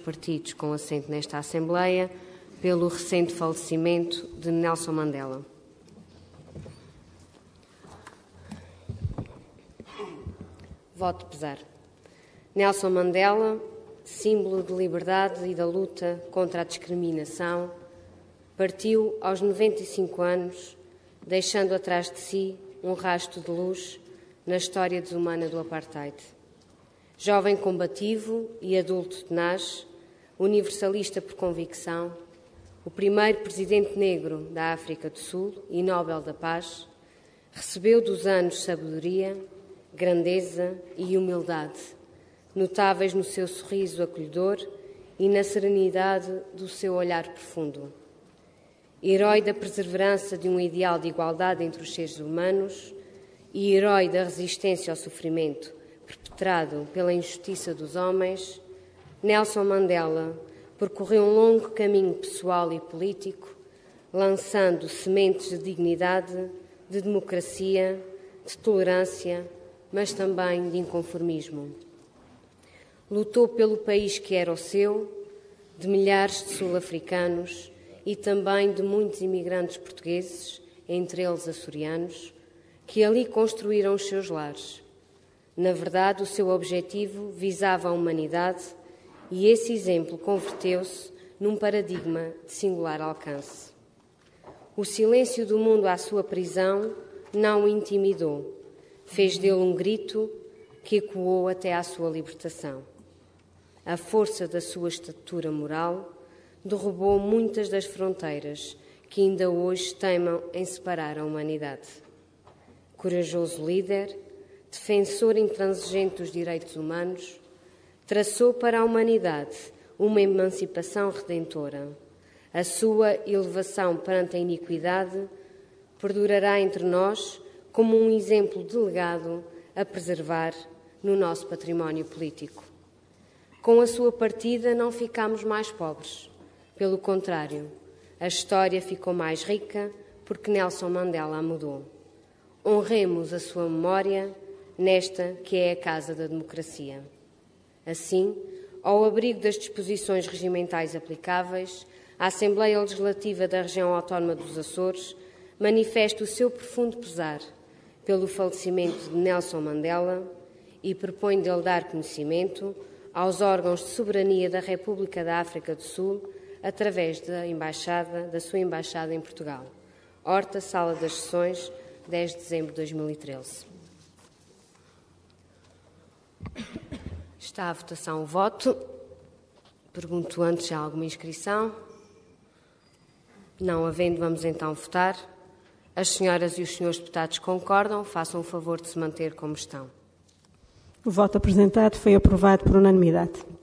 partidos com assento nesta Assembleia pelo recente falecimento de Nelson Mandela. Voto de pesar. Nelson Mandela, símbolo de liberdade e da luta contra a discriminação, partiu aos 95 anos, deixando atrás de si um rastro de luz na história desumana do apartheid. Jovem combativo e adulto tenaz, universalista por convicção, o primeiro presidente negro da África do Sul e Nobel da Paz, recebeu dos anos sabedoria, grandeza e humildade, notáveis no seu sorriso acolhedor e na serenidade do seu olhar profundo. Herói da perseverança de um ideal de igualdade entre os seres humanos e herói da resistência ao sofrimento perpetrado pela injustiça dos homens, Nelson Mandela percorreu um longo caminho pessoal e político, lançando sementes de dignidade, de democracia, de tolerância, mas também de inconformismo. Lutou pelo país que era o seu, de milhares de sul-africanos e também de muitos imigrantes portugueses, entre eles açorianos, que ali construíram os seus lares. Na verdade, o seu objetivo visava a humanidade e esse exemplo converteu-se num paradigma de singular alcance. O silêncio do mundo à sua prisão não o intimidou, fez dele um grito que ecoou até à sua libertação. A força da sua estatura moral derrubou muitas das fronteiras que ainda hoje teimam em separar a humanidade. Corajoso líder, defensor intransigente dos direitos humanos, traçou para a humanidade uma emancipação redentora. A sua elevação perante a iniquidade perdurará entre nós como um exemplo de legado a preservar no nosso património político. Com a sua partida não ficámos mais pobres. Pelo contrário, a história ficou mais rica porque Nelson Mandela a mudou. Honremos a sua memória nesta que é a Casa da Democracia. Assim, ao abrigo das disposições regimentais aplicáveis, a Assembleia Legislativa da Região Autónoma dos Açores manifesta o seu profundo pesar pelo falecimento de Nelson Mandela e propõe de lhe dar conhecimento aos órgãos de soberania da República da África do Sul através da sua embaixada em Portugal. Horta, Sala das Sessões, 10 de dezembro de 2013. Está à votação o voto. Pergunto antes se há alguma inscrição. Não havendo, vamos então votar. As senhoras e os senhores deputados concordam, façam o favor de se manter como estão. O voto apresentado foi aprovado por unanimidade.